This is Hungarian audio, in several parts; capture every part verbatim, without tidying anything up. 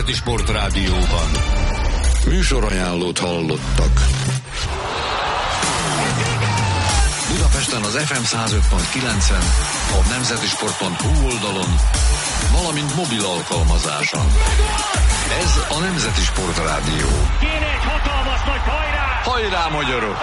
Nemzeti Sportrádióban. Műsorajánlót hallottak. Budapesten az ef em száz öt pont kilencen, a nemzetisport pont hu oldalon, valamint mobil alkalmazáson. Ez a Nemzeti Sportrádió. Kéne egy hatalmas nagy hajrá! Hajrá, magyarok!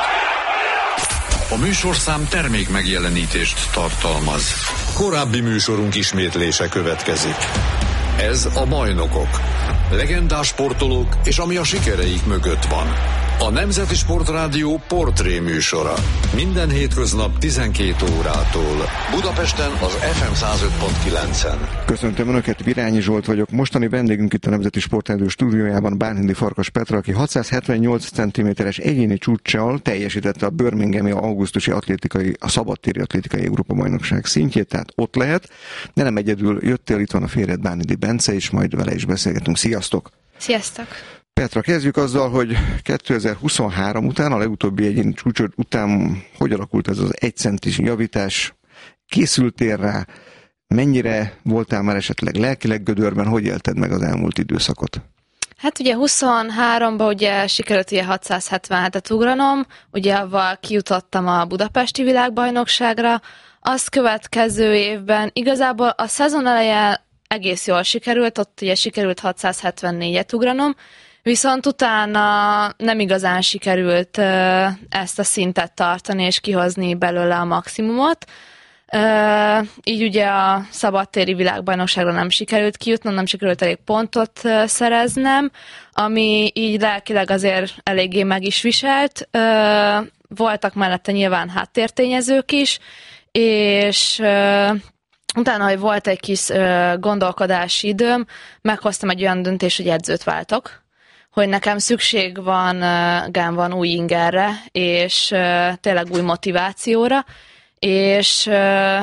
A műsorszám termék megjelenítést tartalmaz. Korábbi műsorunk ismétlése következik. Ez a Bajnokok. Legendás sportolók és ami a sikereik mögött van. A Nemzeti Sportrádió portré műsora. Minden hétköznap tizenkét órától. Budapesten az ef em száz öt pont kilencen. Köszöntöm Önöket, Virányi Zsolt vagyok. Mostani vendégünk itt a Nemzeti Sportrádió stúdiójában Bánhidi Farkas Petra, aki hatszázhetvennyolc centiméteres egyéni csúccsal teljesítette a birminghami augusztusi atlétikai, a szabadtéri atlétikai Európa-bajnokság szintjét, tehát ott lehet. De nem egyedül jöttél, itt van a férjed Bánhidi Bence, és majd vele is beszélgetünk. Sziasztok! Sziasztok! Petra, kezdjük azzal, hogy kétezer-huszonhárom után, a legutóbbi egyéni csúcsod után hogy alakult ez az egy centis javítás? Készültél rá? Mennyire voltál már esetleg lelkileg gödörben? Hogy élted meg az elmúlt időszakot? Hát ugye huszonháromban ugye sikerült ugye hatszázhetvenhetet ugranom, ugye avval kijutottam a budapesti világbajnokságra. Azt következő évben igazából a szezon elején egész jól sikerült, ott ugye sikerült hatszázhetvennégyet ugranom, viszont utána nem igazán sikerült uh, ezt a szintet tartani és kihozni belőle a maximumot. Uh, így ugye a szabadtéri világbajnokságra nem sikerült kijutnom, nem sikerült elég pontot uh, szereznem, ami így lelkileg azért eléggé meg is viselt. Uh, voltak mellette nyilván háttértényezők is, és uh, utána, hogy volt egy kis uh, gondolkodási időm, meghoztam egy olyan döntést, hogy edzőt váltok, hogy nekem szükség van, uh, van új ingerre, és uh, tényleg új motivációra, és uh,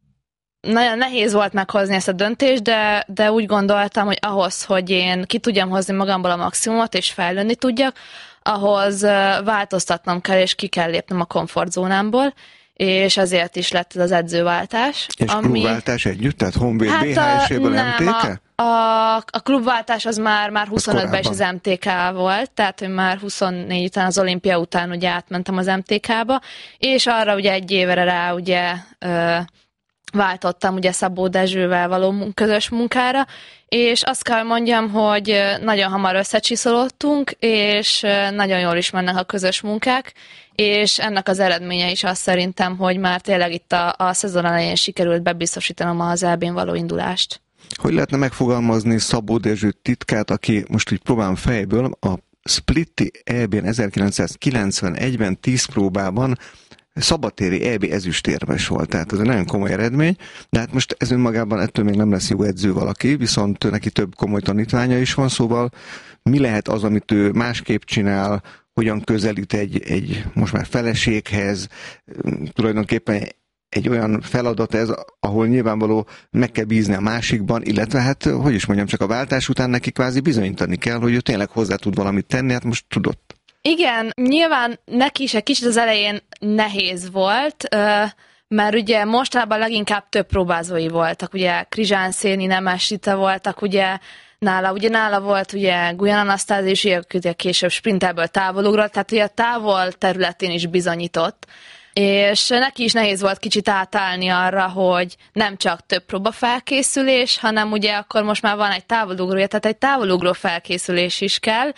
nagyon nehéz volt meghozni ezt a döntést, de, de úgy gondoltam, hogy ahhoz, hogy én ki tudjam hozni magamból a maximumot, és fejlődni tudjak, ahhoz uh, változtatnom kell, és ki kell lépnem a komfortzónámból, és ezért is lett ez az edzőváltás. És ami... klubváltás együtt? Tehát Honvéd hát bé há es-éből em té ká? A, a, a klubváltás az már, már huszonötben is az em té ká volt, tehát hogy már huszonnégy után, az olimpia után ugye átmentem az em té ká-ba, és arra ugye egy évre rá ugye ö, váltottam ugye Szabó Dezsővel való közös munkára, és azt kell mondjam, hogy nagyon hamar összecsiszolódtunk, és nagyon jól is mennek a közös munkák, és ennek az eredménye is azt szerintem, hogy már tényleg itt a, a szezon elején sikerült bebiztosítanom az é bén való indulást. Hogy lehetne megfogalmazni Szabó Dezső titkát, aki most így próbálom fejből, a Splitti é bén ezerkilencszázkilencvenegyben tíz próbában szabadtéri é bé ezüstérmes volt, tehát ez egy nagyon komoly eredmény, de hát most ez önmagában ettől még nem lesz jó edző valaki, viszont neki több komoly tanítványa is van, szóval mi lehet az, amit ő másképp csinál, hogyan közelít egy, egy most már feleséghez, tulajdonképpen egy olyan feladat ez, ahol nyilvánvaló meg kell bízni a másikban, illetve hát, hogy is mondjam, csak a váltás után neki kvázi bizonyítani kell, hogy ő tényleg hozzá tud valamit tenni, hát most tudott. Igen, nyilván neki is egy kicsit az elején nehéz volt, mert ugye mostanában leginkább több próbázói voltak, ugye Krizsán Széni, Nemes Rita voltak, ugye nála, ugye nála volt ugye Gulyán Anasztázi, és ugye később sprinterből távolugrott, tehát ugye a távol területén is bizonyított, és neki is nehéz volt kicsit átállni arra, hogy nem csak több próbafelkészülés, hanem ugye akkor most már van egy távolugrója, tehát egy távolugró felkészülés is kell,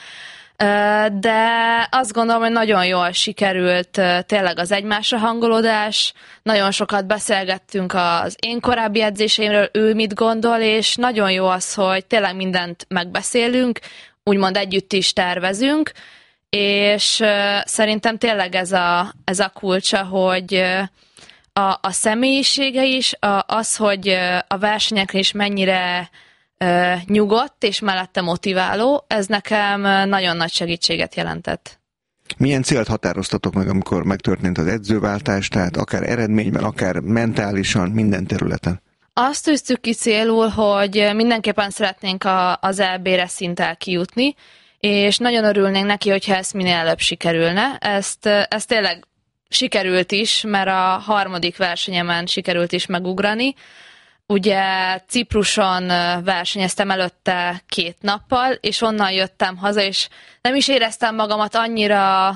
de azt gondolom, hogy nagyon jól sikerült tényleg az egymásra hangolódás, nagyon sokat beszélgettünk az én korábbi edzéseimről, ő mit gondol, és nagyon jó az, hogy tényleg mindent megbeszélünk, úgymond együtt is tervezünk, és szerintem tényleg ez a, ez a kulcsa, hogy a, a személyisége is, a, az, hogy a versenyekre is mennyire nyugodt és mellette motiváló, ez nekem nagyon nagy segítséget jelentett. Milyen célt határoztatok meg, amikor megtörtént az edzőváltás, tehát akár eredményben, akár mentálisan, minden területen? Azt tűztük ki célul, hogy mindenképpen szeretnénk a, az é bére szinttel kijutni, és nagyon örülnénk neki, hogyha ezt minél előbb sikerülne. Ezt, ezt tényleg sikerült is, mert a harmadik versenyemen sikerült is megugrani. ugye Cipruson versenyeztem előtte két nappal, és onnan jöttem haza, és nem is éreztem magamat annyira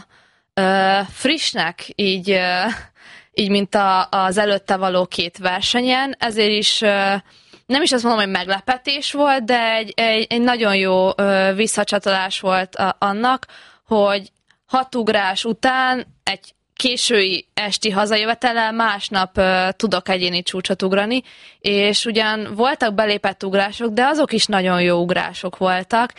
uh, frissnek, így, uh, így mint a, az előtte való két versenyen, ezért is uh, nem is azt mondom, hogy meglepetés volt, de egy, egy, egy nagyon jó uh, visszacsatolás volt a, annak, hogy hat ugrás után egy késői esti hazajövetellel másnap uh, tudok egyéni csúcsot ugrani, és ugyan voltak belépett ugrások, de azok is nagyon jó ugrások voltak,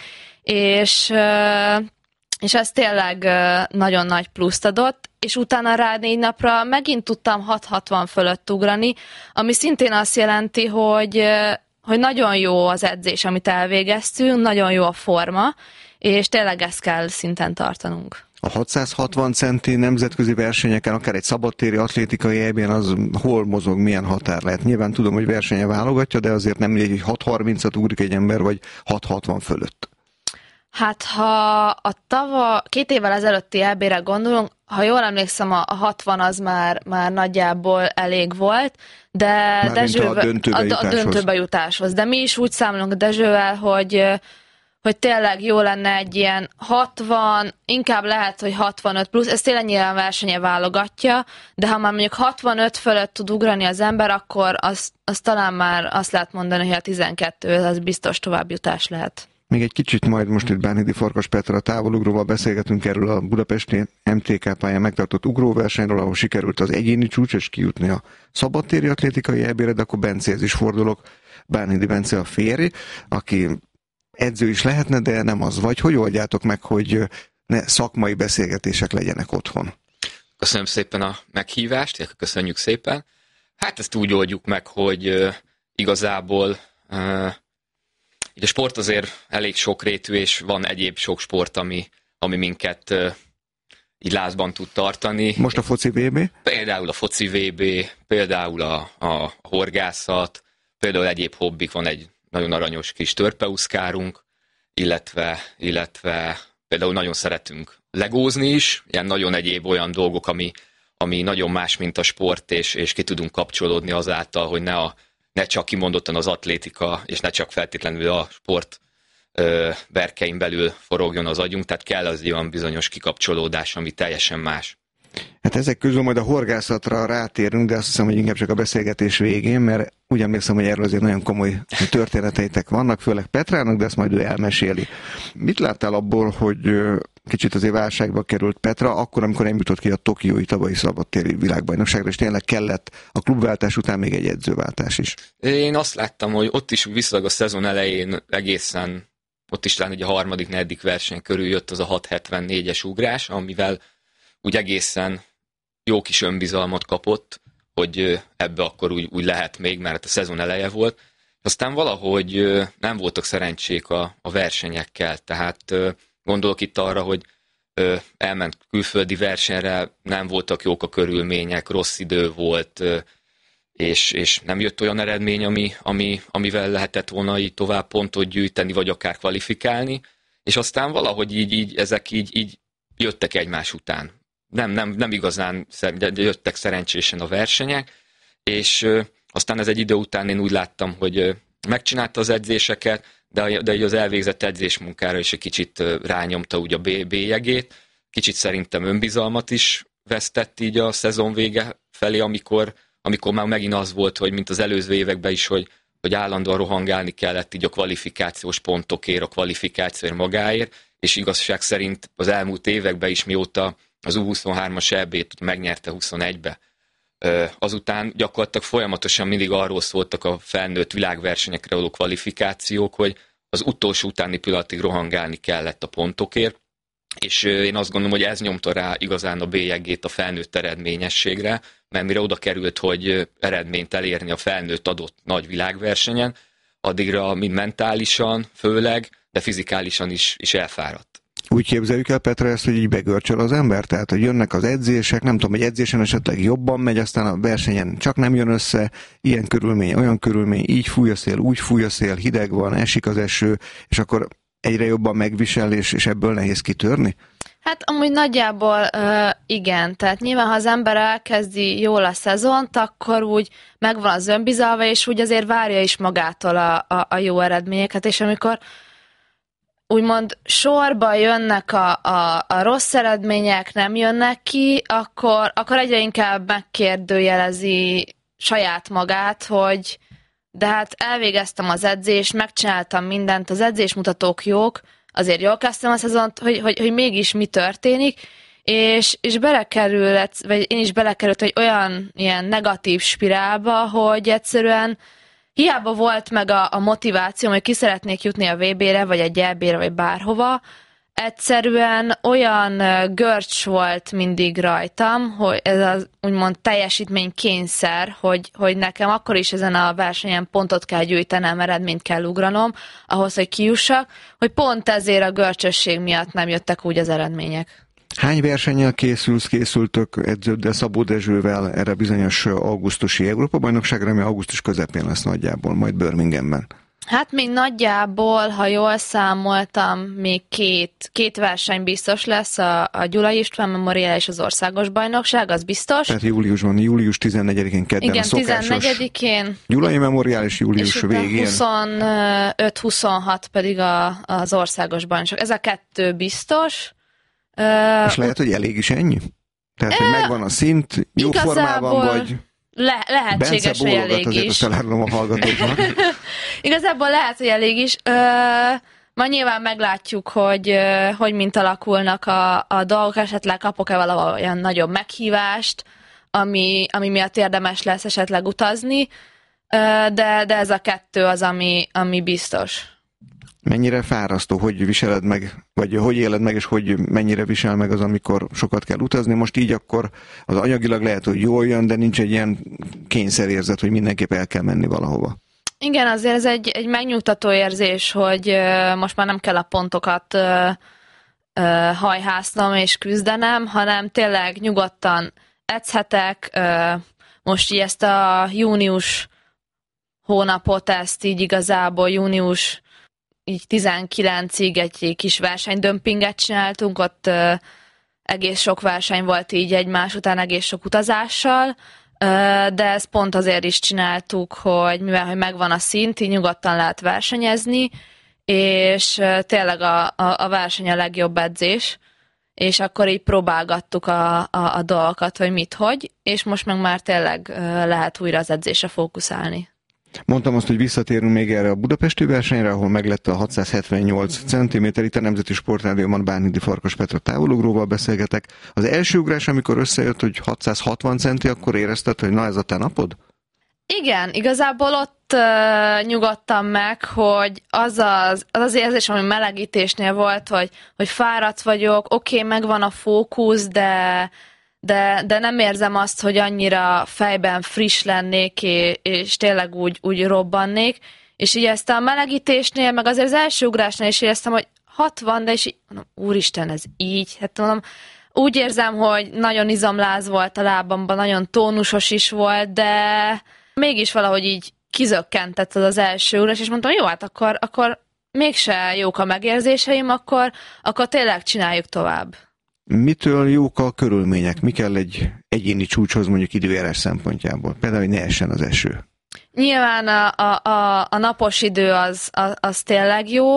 és, uh, és ez tényleg uh, nagyon nagy pluszt adott, és utána rá négy napra megint tudtam hat hatvan fölött ugrani, ami szintén azt jelenti, hogy, uh, hogy nagyon jó az edzés, amit elvégeztünk, nagyon jó a forma, és tényleg ezt kell szinten tartanunk. A hatszázhatvan centi nemzetközi versenyeken, akár egy szabadtéri atlétikai é bén az hol mozog, milyen határ lehet? Nyilván tudom, hogy versenye válogatja, de azért nem mindegy, hogy hat harmincat ugrik egy ember, vagy hat hatvan fölött. Hát ha a tava, két évvel ezelőtti é bére gondolunk, ha jól emlékszem, a hatvan az már, már nagyjából elég volt, de Dezsővel, a döntőbe, a, jutáshoz. a döntőbe jutáshoz. De mi is úgy számolunk Dezsővel, hogy hogy tényleg jó lenne egy ilyen hatvan, inkább lehet, hogy hatvanöt plusz, ez tényleg nyilván versenye válogatja, de ha már mondjuk hatvanöt fölött tud ugrani az ember, akkor az, az talán már azt lehet mondani, hogy a tizenkettő az biztos továbbjutás lehet. Még egy kicsit majd most itt Bánhidi Farkas Petra távolugróval beszélgetünk erről a budapesti em té ká pályán megtartott ugróversenyről, ahol sikerült az egyéni csúcs és kijutni a szabadtéri atlétikai é bére, de akkor Bencéhez is fordulok. Bánhidi Bence a férj, aki edző is lehetne, de nem az vagy. Hogy oldjátok meg, hogy ne szakmai beszélgetések legyenek otthon? Köszönöm szépen a meghívást, köszönjük szépen. Hát ezt úgy oldjuk meg, hogy uh, igazából uh, a sport azért elég sokrétű, és van egyéb sok sport, ami, ami minket uh, így lázban tud tartani. Most a foci vé bé? Például a foci vé bé, például a, a horgászat, például egyéb hobbik, van egy nagyon aranyos kis törpeuszkárunk, illetve, illetve például nagyon szeretünk legózni is, ilyen nagyon egyéb olyan dolgok, ami, ami nagyon más, mint a sport, és, és ki tudunk kapcsolódni azáltal, hogy ne, a, ne csak kimondottan az atlétika, és ne csak feltétlenül a sport ö, berkein belül forogjon az agyunk, tehát kell az olyan bizonyos kikapcsolódás, ami teljesen más. Hát ezek közül majd a horgászatra rátérünk, de azt hiszem, hogy inkább csak a beszélgetés végén, mert úgy emlékszem, hogy erről azért nagyon komoly történeteitek vannak, főleg Petrának, de ezt majd ő elmeséli. Mit láttál abból, hogy kicsit azért válságba került Petra, akkor, amikor nem jutott ki a tokiói tavalyi szabadtéri világbajnokságra, és tényleg kellett a klubváltás után még egy edzőváltás is? Én azt láttam, hogy ott is viszonylag a szezon elején egészen, ott is talán egy a harmadik, negyedik verseny körül jött az a hat hetvennégyes ugrás, amivel úgy egészen jó kis önbizalmat kapott, hogy ebbe akkor úgy, úgy lehet még, mert a szezon eleje volt. Aztán valahogy nem voltak szerencsék a, a versenyekkel, tehát gondolok itt arra, hogy elment külföldi versenyre, nem voltak jók a körülmények, rossz idő volt, és, és nem jött olyan eredmény, ami, ami, amivel lehetett volna így tovább pontot gyűjteni, vagy akár kvalifikálni, és aztán valahogy így, így ezek így, így jöttek egymás után. Nem, nem, nem igazán jöttek szerencsésen a versenyek, és aztán ez egy idő után én úgy láttam, hogy megcsinálta az edzéseket, de, de az elvégzett edzésmunkára is egy kicsit rányomta úgy a bélyegét. Kicsit szerintem önbizalmat is vesztett így a szezon vége felé, amikor, amikor már megint az volt, hogy mint az előző években is, hogy, hogy állandóan rohangálni kellett így a kvalifikációs pontokért, a kvalifikációért magáért, és igazság szerint az elmúlt években is, mióta az U huszonhármas é bét megnyerte huszonegybe. Azután gyakorlatilag folyamatosan mindig arról szóltak a felnőtt világversenyekre való kvalifikációk, hogy az utolsó utáni pillanatig rohangálni kellett a pontokért, és én azt gondolom, hogy ez nyomta rá igazán a bélyegét a felnőtt eredményességre, mert mire oda került, hogy eredményt elérni a felnőtt adott nagy világversenyen, addigra mind mentálisan, főleg, de fizikálisan is, is elfáradt. Úgy képzeljük el, Petra, ezt, hogy így begörcsöl az ember? Tehát, hogy jönnek az edzések, nem tudom, hogy edzésen esetleg jobban megy, aztán a versenyen csak nem jön össze, ilyen körülmény, olyan körülmény, így fúj a szél, úgy fúj a szél, hideg van, esik az eső, és akkor egyre jobban megvisel, és, és ebből nehéz kitörni? Hát amúgy nagyjából uh, igen, tehát nyilván, ha az ember elkezdi jól a szezont, akkor úgy megvan az önbizalma, és úgy azért várja is magától a, a, a jó eredményeket, és amikor úgymond sorba jönnek a, a, a rossz eredmények, nem jönnek ki, akkor, akkor egyre inkább megkérdőjelezi saját magát, hogy de hát elvégeztem az edzést, megcsináltam mindent, az edzésmutatók jók, azért jól kezdtem a szezont, hogy, hogy, hogy mégis mi történik, és, és belekerül, vagy én is belekerült egy olyan ilyen negatív spirálba, hogy egyszerűen hiába volt meg a, a motiváció, hogy ki szeretnék jutni a vé bé-re, vagy egy é bé-re, vagy bárhova, egyszerűen olyan görcs volt mindig rajtam, hogy ez az úgymond teljesítménykényszer, hogy, hogy nekem akkor is ezen a versenyen pontot kell gyűjtenem, eredményt kell ugranom, ahhoz, hogy kijussak, hogy pont ezért a görcsösség miatt nem jöttek úgy az eredmények. Hány versennyel készülsz, készültök edződdel, Szabó Dezsővel erre bizonyos augusztusi Európa-bajnokságra, ami augusztus közepén lesz nagyjából, majd Birminghamben? Hát még nagyjából, ha jól számoltam, még két, két verseny biztos lesz, a, a Gyulai István Memorial és az országos bajnokság, az biztos. Tehát júliusban, július tizennegyedikén kedden igen, a szokásos tizennegyedikén. Gyulai Memorial és július és végén. huszonöt huszonhat pedig a, az országos bajnokság. Ez a kettő biztos. És lehet, hogy elég is ennyi? Tehát, hogy megvan a szint, jó formában vagy... Le, lehetséges, hogy elég azért is. Bence bólogat, a hallgatóknak. Igazából lehet, hogy elég is. Ö, ma nyilván meglátjuk, hogy, hogy mint alakulnak a, a dolgok, esetleg kapok-e valahol olyan nagyobb meghívást, ami, ami miatt érdemes lesz esetleg utazni, de, de ez a kettő az, ami, ami biztos. Mennyire fárasztó, hogy viseled meg, vagy hogy éled meg, és hogy mennyire visel meg az, amikor sokat kell utazni. Most így akkor az anyagilag lehet, hogy jól jön, de nincs egy ilyen kényszerérzet, hogy mindenképp el kell menni valahova. Igen, azért ez egy, egy megnyugtató érzés, hogy uh, most már nem kell a pontokat uh, uh, hajhásznom és küzdenem, hanem tényleg nyugodtan edzhetek. Uh, most így ezt a június hónapot, ezt így igazából június így tizenkilencig egy kis versenydömpinget csináltunk, ott uh, egész sok verseny volt így egymás után, egész sok utazással, uh, de ezt pont azért is csináltuk, hogy mivel hogy megvan a szint, így nyugodtan lehet versenyezni, és uh, tényleg a, a, a verseny a legjobb edzés, és akkor így próbálgattuk a, a, a dolgokat, hogy mit, hogy, és most meg már tényleg uh, lehet újra az edzésre fókuszálni. Mondtam azt, hogy visszatérünk még erre a budapesti versenyre, ahol meglett a hatszázhetvennyolc centiméter. Itt a Nemzeti Sportrádióban Bánhidi Farkas Petra távolugróval beszélgetek. Az első ugrás, amikor összejött, hogy hatszázhatvan centi, akkor érezted, hogy na ez a te napod? Igen, igazából ott uh, nyugodtam meg, hogy az az, az az érzés, ami melegítésnél volt, hogy, hogy fáradt vagyok, oké, okay, megvan a fókusz, de... De, de nem érzem azt, hogy annyira fejben friss lennék, és tényleg úgy, úgy robbannék. És így ezt a melegítésnél, meg azért az első ugrásnál is éreztem, hogy hatvan, de és így, mondom, úristen, ez így. Hát mondom, úgy érzem, hogy nagyon izomláz volt a lábamban, nagyon tónusos is volt, de mégis valahogy így kizökkentett az az első ugrás, és mondtam, jó, hát akkor, akkor mégse jók a megérzéseim, akkor, akkor tényleg csináljuk tovább. Mitől jók a körülmények? Mi kell egy egyéni csúcshoz mondjuk időjárás szempontjából? Például, hogy ne essen az eső. Nyilván a, a, a, a napos idő az, az, az tényleg jó.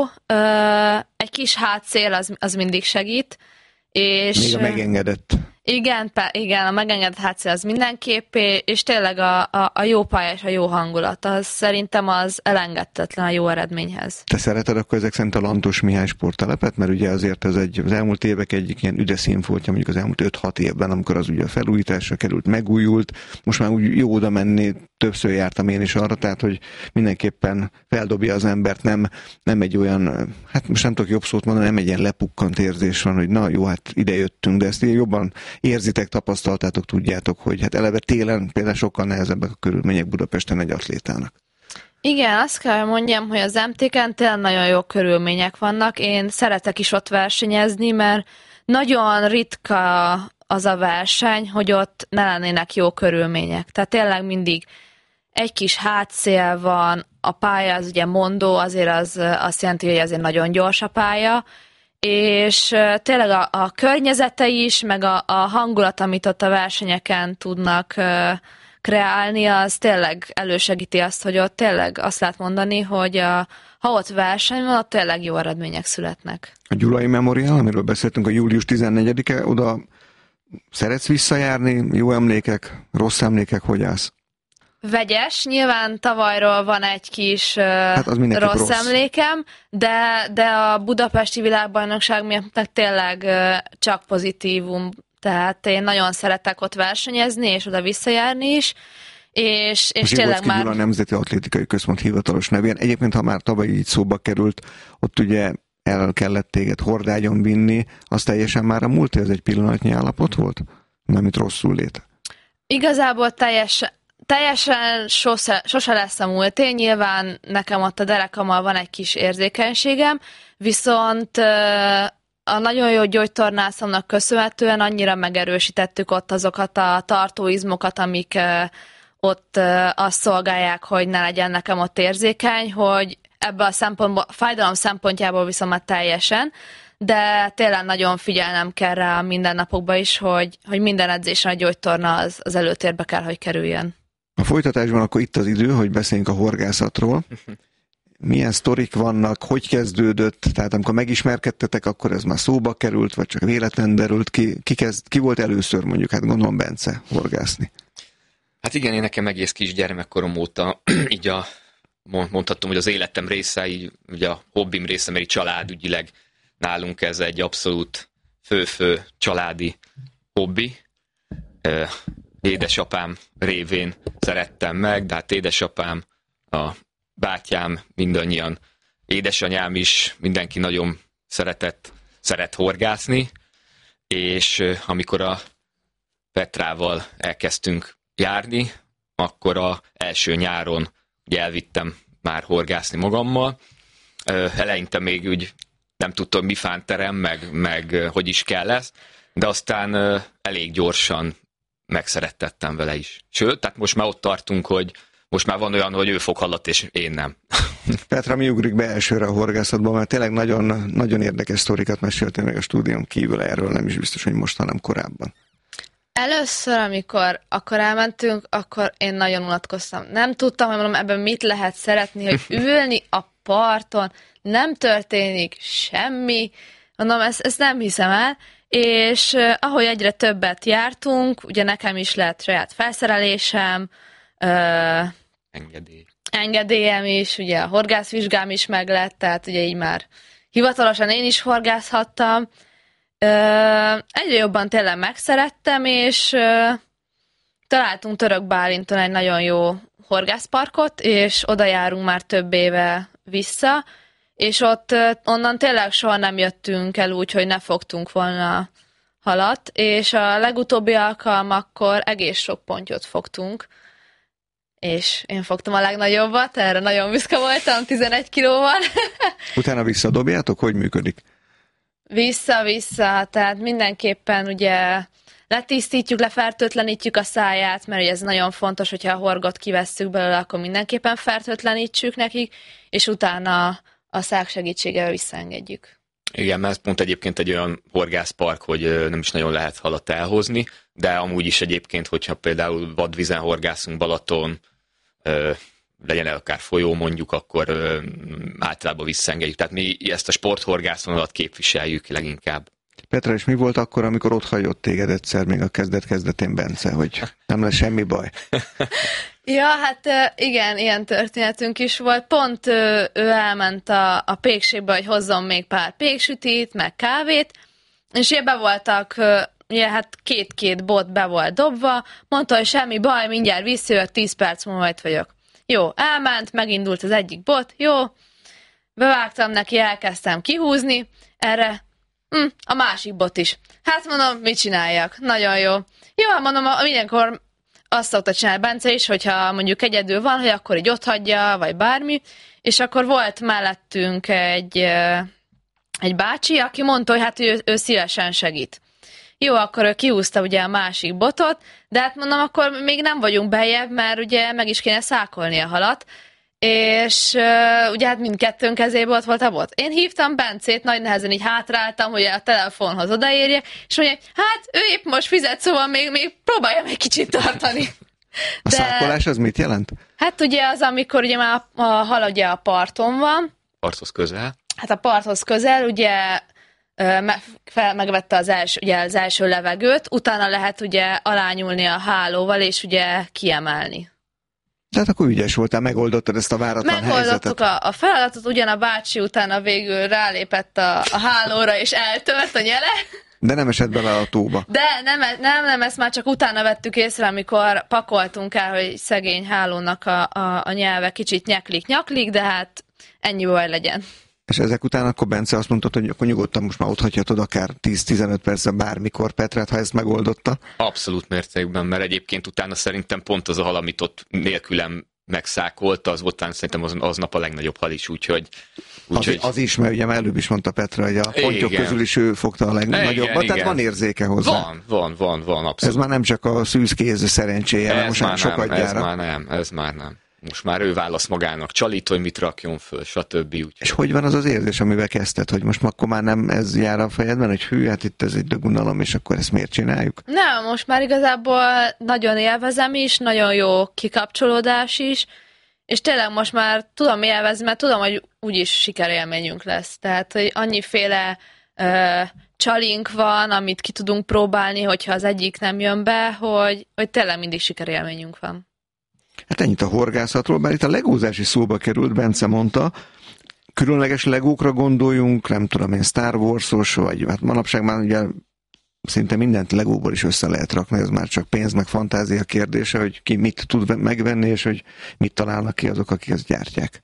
Egy kis hátszél az, az mindig segít. És még a megengedett. Igen, igen, a megengedett hátszél az mindenképpé, és tényleg a, a, a jó pálya és a jó hangulat, az szerintem az elengedhetetlen a jó eredményhez. Te szereted akkor ezek szerint a Lantos Mihály sporttelepet? Mert ugye azért ez egy, az elmúlt évek egyik ilyen üde színfoltja, mondjuk az elmúlt öt-hat évben, amikor az ugye a felújításra került, megújult, most már úgy jó oda menni, többször jártam én is arra, tehát hogy mindenképpen feldobja az embert, nem, nem egy olyan, hát most nem tudok jobb szót mondani, nem egy ilyen lepukkant érzés van, hogy na jó, hát ide jöttünk, de ezt jobban érzitek, tapasztaltátok, tudjátok, hogy hát eleve télen például sokkal nehezebbek a körülmények Budapesten egy atlétának. Igen, azt kell mondjam, hogy az em té ken tényleg nagyon jó körülmények vannak. Én szeretek is ott versenyezni, mert nagyon ritka az a verseny, hogy ott ne lennének jó körülmények. Tehát tényleg mindig egy kis hátszél van, a pálya az ugye mondó, azért az azt jelenti, hogy azért nagyon gyors a pálya, és tényleg a, a környezete is, meg a, a hangulat, amit ott a versenyeken tudnak kreálni, az tényleg elősegíti azt, hogy ott tényleg azt lehet mondani, hogy a, ha ott verseny van, ott tényleg jó eredmények születnek. A Gyulai Memorial, amiről beszéltünk, a július tizennegyedike, oda szeretsz visszajárni? Jó emlékek, rossz emlékek, hogy állsz? Vegyes, nyilván tavalyról van egy kis hát rossz, rossz emlékem, de, de a budapesti világbajnokság miatt tényleg csak pozitívum. Tehát én nagyon szeretek ott versenyezni, és oda visszajárni is, és, és tényleg már... a Nemzeti Atlétikai Központ hivatalos nevén. Egyébként, ha már tavaly így szóba került, ott ugye el kellett téged hordágyon vinni, az teljesen már a múlt, ez egy pillanatnyi állapot volt? Nem itt rosszul lét? Igazából teljesen, teljesen sose, sose lesz a múlté, nyilván nekem ott a derekammal van egy kis érzékenységem, viszont a nagyon jó gyógytornászomnak köszönhetően annyira megerősítettük ott azokat a tartóizmokat, amik ott azt szolgálják, hogy ne legyen nekem ott érzékeny, hogy ebből a szempontból, a fájdalom szempontjából viszont már teljesen, de tényleg nagyon figyelnem kell rá minden napokban is, hogy, hogy minden edzésen a gyógytorna az, az előtérbe kell, hogy kerüljön. A folytatásban akkor itt az idő, hogy beszéljünk a horgászatról. Milyen sztorik vannak, hogy kezdődött, tehát amikor megismerkedtetek, akkor ez már szóba került, vagy csak véletlen derült ki, ki, kezd, ki volt először mondjuk, hát gondolom Bence horgászni. Hát igen, én nekem egész kis gyermekkorom óta így a, mondhatom, hogy az életem része, így ugye a hobbim része, mert így családügyileg nálunk ez egy abszolút fő-fő családi hobbi. Édesapám révén szerettem meg, de hát édesapám, a bátyám, mindannyian, édesanyám is, mindenki nagyon szeretett, szeret horgászni, és amikor a Petrával elkezdtünk járni, akkor az első nyáron ugye elvittem már horgászni magammal. Eleinte még úgy nem tudtam, mi fánterem, meg, meg hogy is kell ez, de aztán elég gyorsan megszerettettem vele is. Sőt, tehát most már ott tartunk, hogy most már van olyan, hogy ő fog halat, és én nem. Petra, mi ugrik be elsőre a horgászatban, mert tényleg nagyon, nagyon érdekes sztorikat meséltél meg a stúdión kívül erről, nem is biztos, hogy most, hanem korábban. Először, amikor akkor elmentünk, akkor én nagyon unatkoztam. Nem tudtam, hogy mondom, ebben mit lehet szeretni, hogy ülni a parton, nem történik semmi. Mondom, ezt, ezt nem hiszem el. És uh, ahogy egyre többet jártunk, ugye nekem is lett saját felszerelésem, uh, Engedély. engedélyem is, ugye a horgászvizsgám is meglett, tehát ugye így már hivatalosan én is horgászhattam. Uh, egyre jobban tényleg megszerettem, és uh, találtunk Török Bálinton egy nagyon jó horgászparkot, és oda járunk már több éve vissza, és ott onnan tényleg soha nem jöttünk el úgy, hogy ne fogtunk volna halat, és a legutóbbi alkalmakkor egész sok pontyot fogtunk, és én fogtam a legnagyobbat, erre nagyon büszke voltam, tizenegy kilóval. Utána visszadobjátok? Hogy működik? Vissza-vissza, tehát mindenképpen ugye letisztítjuk, lefertőtlenítjük a száját, mert ugye ez nagyon fontos, hogyha a horgot kivesszük belőle, akkor mindenképpen fertőtlenítsük nekik, és utána a szák segítségével visszaengedjük. Igen, mert ez pont egyébként egy olyan horgászpark, hogy nem is nagyon lehet halat elhozni, de amúgy is egyébként, hogyha például vadvízen horgászunk Balaton, legyen el akár folyó mondjuk, akkor általában visszaengedjük. Tehát mi ezt a sporthorgászonalat képviseljük leginkább. Petra, és mi volt akkor, amikor ott hagyott téged egyszer, még a kezdet-kezdetén Bence, hogy nem lesz semmi baj? Ja, hát igen, ilyen történetünk is volt. Pont ő, ő elment a, a pékségbe, hogy hozzon még pár péksütit, meg kávét, és ugye be voltak, ugye hát két-két bot be volt dobva, mondta, hogy semmi baj, mindjárt visszajövök, tíz perc múlva itt vagyok. Jó, elment, megindult az egyik bot, jó, bevágtam neki, elkezdtem kihúzni, erre hm, a másik bot is. Hát mondom, mit csináljak? Nagyon jó. Jó, hát mondom, mindenkor azt szokta csinálni Bence is, hogyha mondjuk egyedül van, hogy akkor így otthagyja, vagy bármi, és akkor volt mellettünk egy, egy bácsi, aki mondta, hogy hát ő, ő szívesen segít. Jó, akkor ő kihúzta ugye a másik botot, de hát mondom, akkor még nem vagyunk bejebb, mert ugye meg is kéne szákolni a halat, és uh, ugye hát mindkettőnk kezében ott volt a bot. Én hívtam Bencét, nagy nehezen így hátráltam, hogy a telefonhoz odaérjek, és mondja, hát ő épp most fizet, szóval még, még próbáljam egy kicsit tartani. A De, szákolás az mit jelent? Hát ugye az, amikor ugye már a, a hal ugye a parton van. Parthoz közel. Hát a parthoz közel, ugye me, fel, megvette az első, ugye az első levegőt, utána lehet ugye alányulni a hálóval, és ugye kiemelni. Tehát akkor ügyes voltál, megoldottad ezt a váratlan Megoldottuk helyzetet. a, a feladatot, ugyan a bácsi utána végül rálépett a, a hálóra, és eltört a nyele. De nem esett bele a tóba. De nem, nem, nem, ezt már csak utána vettük észre, amikor pakoltunk el, hogy szegény hálónak a, a, a nyelve kicsit nyeklik-nyaklik, de hát ennyi baj legyen. És ezek után akkor Bence azt mondta, hogy akkor nyugodtan most már ott hagyhatod akár tíz-tizenöt percen bármikor Petrát, ha ezt megoldotta. Abszolút mértékben, mert egyébként utána szerintem pont az a hal, amit ott nélkülem megszákolta, az volt szerintem az, aznap a legnagyobb hal is, úgyhogy... úgyhogy... Az, az is, mert ugye már előbb is mondta Petra, hogy a pontyok igen. közül is ő fogta a legnagyobbat, tehát van érzéke hozzá. Van, van, van, van, abszolút. Ez már nem csak a szűzkéz szerencséje, ez most már sokat nem, gyára. Ez már nem, ez már nem. Most már ő válasz magának csalit, hogy mit rakjon föl, stb. Úgy. És hogy van az az érzés, amivel kezdted, hogy most akkor már nem ez jár a fejedben, hogy hű, hát itt ez egy dögunalom, és akkor ezt miért csináljuk? Nem, most már igazából nagyon élvezem is, nagyon jó kikapcsolódás is, és tényleg most már tudom élvezni, mert tudom, hogy úgyis sikerélményünk lesz. Tehát, hogy annyiféle ö, csalink van, amit ki tudunk próbálni, hogyha az egyik nem jön be, hogy, hogy tényleg mindig sikerélményünk van. Hát ennyit a horgászatról, bár itt a legózás is szóba került, Bence mondta, különleges legókra gondoljunk, nem tudom én, Star Wars-os, vagy hát manapság már ugye szinte mindent legóból is össze lehet rakni, ez már csak pénz, meg fantázia kérdése, hogy ki mit tud megvenni, és hogy mit találnak ki azok, akik ezt gyártják.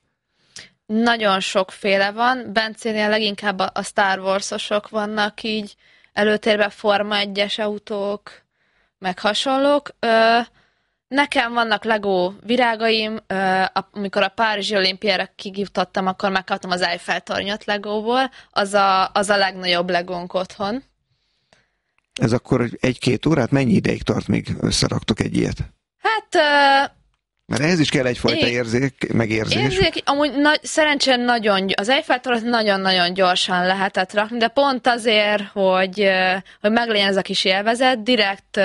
Nagyon sokféle van, Bencénél leginkább a Star Wars-osok vannak így előtérben, Forma egyes autók, meg hasonlók. Ö, Nekem vannak Lego virágaim, amikor a Párizsi olimpiára kijutottam, akkor megkaptam az Eiffel-tornyot Legóból, az a, az a legnagyobb Legónk otthon. Ez akkor egy-két órát mennyi ideig tart, míg összeraktok egy ilyet? Hát... Mert ehhez is kell egyfajta érzék, megérzés. Érzék, amúgy nagy, szerencsén nagyon, az Eiffel-tornyot nagyon-nagyon gyorsan lehetett rakni, de pont azért, hogy, hogy meglegyen ez a kis élvezet, direkt...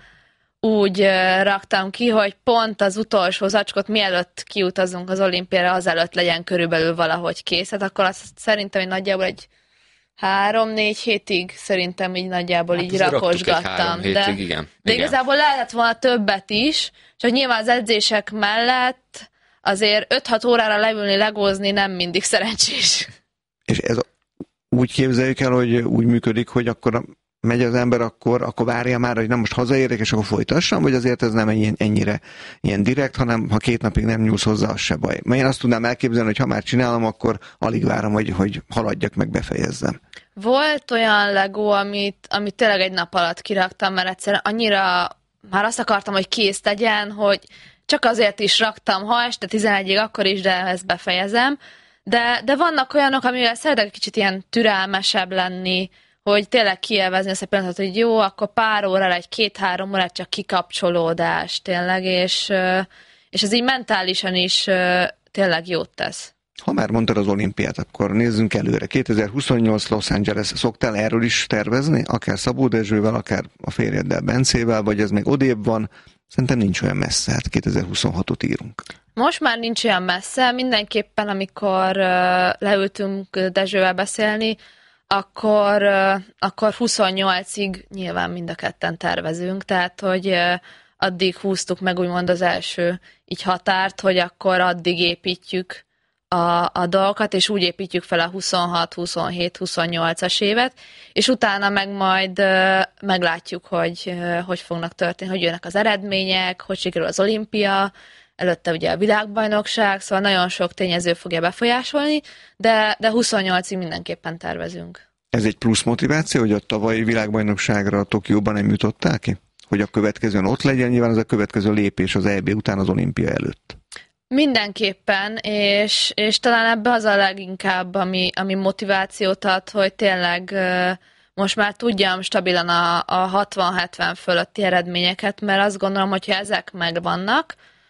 úgy uh, raktam ki, hogy pont az utolsó zacskot, mielőtt kiutazunk az olimpiára, azelőtt legyen körülbelül valahogy kész. Hát akkor azt szerintem, hogy nagyjából egy három-négy hétig szerintem így nagyjából hát így rakosgattam. Hétig, de, igen. de igen. igazából lehetett volna többet is, csak nyilván az edzések mellett azért öt-hat órára leülni, legózni nem mindig szerencsés. És ez úgy képzeljük el, hogy úgy működik, hogy akkor megy az ember, akkor, akkor várja már, hogy nem most hazaérek, és akkor folytassam, vagy azért ez nem ennyire, ennyire ilyen direkt, hanem ha két napig nem nyúlsz hozzá, az se baj. Mert én azt tudnám elképzelni, hogy ha már csinálom, akkor alig várom, hogy, hogy haladjak, meg befejezzem. Volt olyan Lego, amit, amit tényleg egy nap alatt kiraktam, mert egyszerűen annyira már azt akartam, hogy kész legyen, hogy csak azért is raktam, ha este tizenegyig, akkor is, de ezt befejezem. De, de vannak olyanok, amivel szeretek kicsit ilyen türelmesebb lenni, hogy tényleg kielvezni azt a pillanatot, hogy jó, akkor pár órára, egy két-három óra csak kikapcsolódás tényleg, és, és ez így mentálisan is tényleg jót tesz. Ha már mondtad az olimpiát, akkor nézzünk előre. kétezer-huszonnyolc Los Angeles, szoktál erről is tervezni? Akár Szabó Dezsővel, akár a férjeddel, Bencével, vagy ez még odébb van? Szerintem nincs olyan messze, hát kétezer-huszonhatot írunk. Most már nincs olyan messze, mindenképpen amikor leültünk Dezsővel beszélni, akkor, akkor huszonnyolcig nyilván mind a ketten tervezünk, tehát hogy addig húztuk meg úgymond az első így határt, hogy akkor addig építjük a, a dolgokat, és úgy építjük fel a huszonhat, huszonhét, huszonnyolcas évet, és utána meg majd meglátjuk, hogy hogy fognak történni, hogy jönnek az eredmények, hogy sikerül az olimpia, előtte ugye a világbajnokság, szóval nagyon sok tényező fogja befolyásolni, de, de huszonnyolcig mindenképpen tervezünk. Ez egy plusz motiváció, hogy a tavalyi világbajnokságra a Tokióban nem jutottál ki? Hogy a következőn ott legyen, nyilván ez a következő lépés az é bé után az olimpia előtt. Mindenképpen, és, és talán ebbe az a leginkább, ami, ami motivációt ad, hogy tényleg most már tudjam stabilan a, a hatvan-hetven fölötti eredményeket, mert azt gondolom, hogyha ezek megvannak,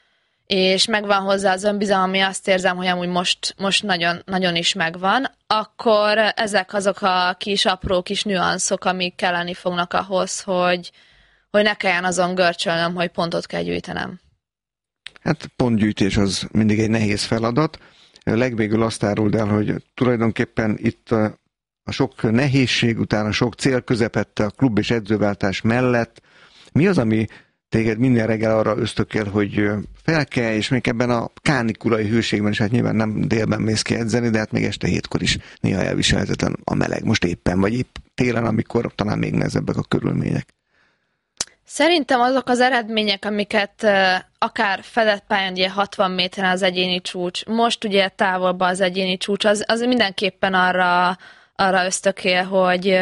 és megvan hozzá az önbizalom, ami azt érzem, hogy amúgy most, most nagyon, nagyon is megvan, akkor ezek azok a kis apró kis nüanszok, amik kelleni fognak ahhoz, hogy, hogy ne kelljen azon görcsölnöm, hogy pontot kell gyűjtenem. Hát pontgyűjtés az mindig egy nehéz feladat. Legvégül azt áruld el, hogy tulajdonképpen itt a, a sok nehézség után, a sok cél közepette a klub és edzőváltás mellett mi az, ami téged minden reggel arra ösztökél, hogy felkelj, és még ebben a kánikulai hőségben is, hát nyilván nem délben mész ki edzeni, de hát még este hétkor is néha elviselhetetlen a meleg. Most éppen, vagy épp télen, amikor talán még nehezebbek a körülmények. Szerintem azok az eredmények, amiket akár fedett pályán, ugye hatvan méteren az egyéni csúcs, most ugye távolban az egyéni csúcs, az, az mindenképpen arra, arra ösztökél, hogy,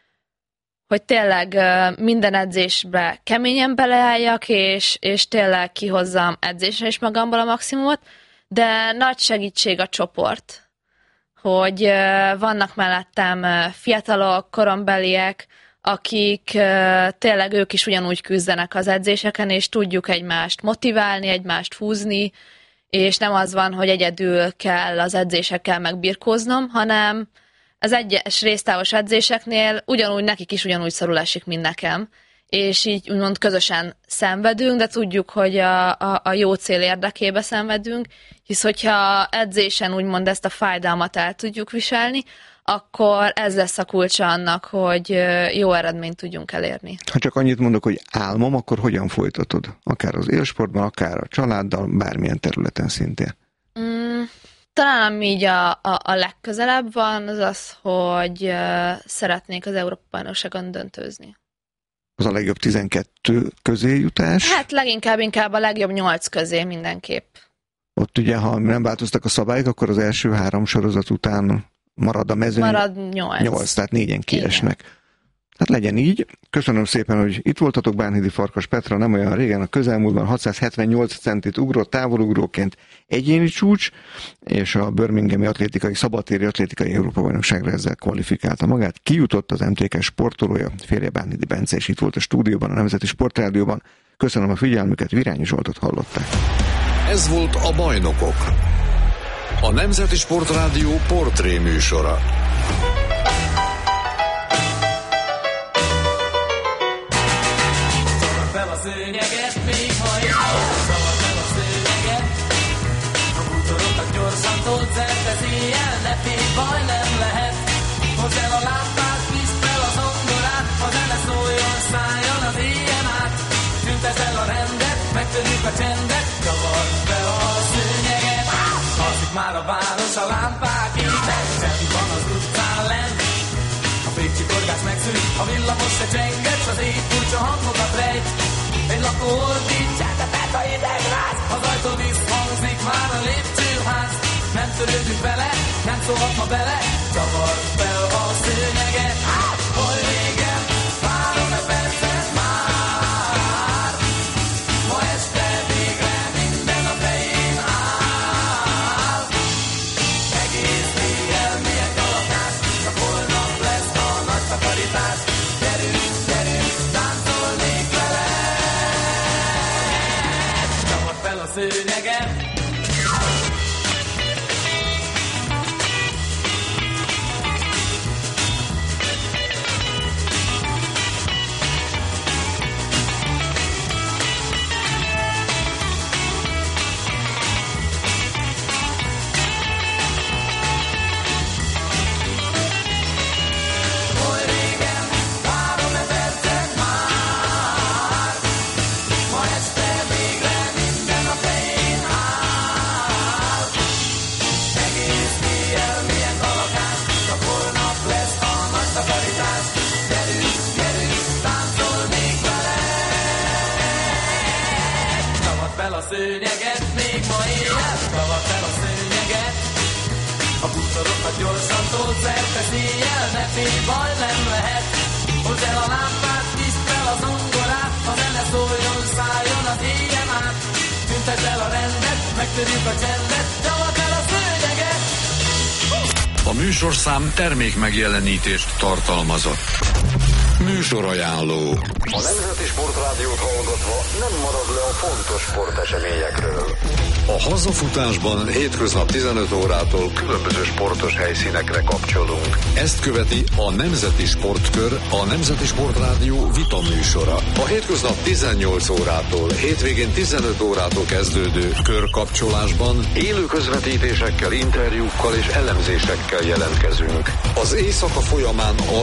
hogy tényleg minden edzésbe keményen beleálljak, és, és tényleg kihozzam edzésre is magamból a maximumot, de nagy segítség a csoport, hogy vannak mellettem fiatalok, korombeliek, akik uh, tényleg ők is ugyanúgy küzdenek az edzéseken, és tudjuk egymást motiválni, egymást húzni, és nem az van, hogy egyedül kell az edzésekkel megbirkóznom, hanem az egyes résztávos edzéseknél ugyanúgy nekik is ugyanúgy szorul esik, mint nekem, és így úgymond közösen szenvedünk, de tudjuk, hogy a, a, a jó cél érdekébe szenvedünk, hisz hogyha edzésen úgymond ezt a fájdalmat el tudjuk viselni, akkor ez lesz a kulcsa annak, hogy jó eredményt tudjunk elérni. Ha csak annyit mondok, hogy álmom, akkor hogyan folytatod? Akár az élsportban, akár a családdal, bármilyen területen szintén. Mm, talán ami így a, a, a legközelebb van, az az, hogy uh, szeretnék az Európa-bajnokságon döntőzni. Az a legjobb tizenkettő közé jutás? Hát leginkább inkább a legjobb nyolc közé mindenképp. Ott ugye, ha nem változtak a szabályok, akkor az első három sorozat után marad a mezőny. Marad nyolc. Nyolc, tehát négyen kiesnek. Hát legyen így. Köszönöm szépen, hogy itt voltatok. Bánhidi Farkas Petra nem olyan régen, a közelmúltban hatszázhetvennyolc centit ugrott távolugróként egyéni csúcs, és a Birminghami atlétikai, szabadtéri atlétikai Európa-bajnokságra ezzel kvalifikálta magát. Kijutott az em té ká sportolója, férje Bánhidi Bence, és itt volt a stúdióban, a Nemzeti Sportrádióban. Köszönöm a figyelmüket, Virányi Zsoltot hallották. Ez volt a Bajnokok, a Nemzeti Sportrádió portré műsora. Szabad fel a szőnyeget, még ha én szabad fel a szőnyeget. A bútorokat gyorsan tolsz el, de széjjel ne félj, baj nem lehet. Hozz el a lámpát, viszd fel a zongorát, a zene szóljon, szálljon az éjjel át. Tüntesd el a rendet, megtörjük a csendet, szabad fel a szőnyeget. Alszik már a város, a lámpák égnek, csend van az utcán lent. A fékcsikorgás megszűnik, a villamos se csenget, s az ég furcsa hangokat rejt. Egy lakó ordítját, de fett a hideg ráz, az ajtó visszhangzik már a lépcsőház. Nem törődünk vele, nem szólhat ma bele, csavard fel a szőnyeget. Hol régen, várom-e percet már, ma este végre minden a fején áll. Egész éjjel milyen kalapás, csak holnap lesz a nagy takarítás. Gyerünk, gyerünk, táncolnék vele, csavard fel a szőnyeget. Szőnyeget, még ma éjjel, tavad fel a szőnyeget. A bútorokat gyorsan tolsz, szerte széjjel, ne félj, baj nem lehet. Hozz el a lámpát, viszd fel a zongorát, a zene szóljon, szálljon az éjjel át. Tüntesd el a rendet, megtörjük a csendet, tavad fel a szőnyeget. A műsorszám termék megjelenítést tartalmazott. Műsorajánló. A Nemzeti Sportrádiót hallgatva nem marad le a fontos sporteseményekről. A hazafutásban hétköznap tizenöt órától különböző sportos helyszínekre kapcsolunk. Ezt követi a Nemzeti Sportkör, a Nemzeti Sportrádió vita műsora. A hétköznap tizennyolc órától, hétvégén tizenöt órától kezdődő körkapcsolásban élő közvetítésekkel, interjúkkal és elemzésekkel jelentkezünk. Az éjszaka folyamán a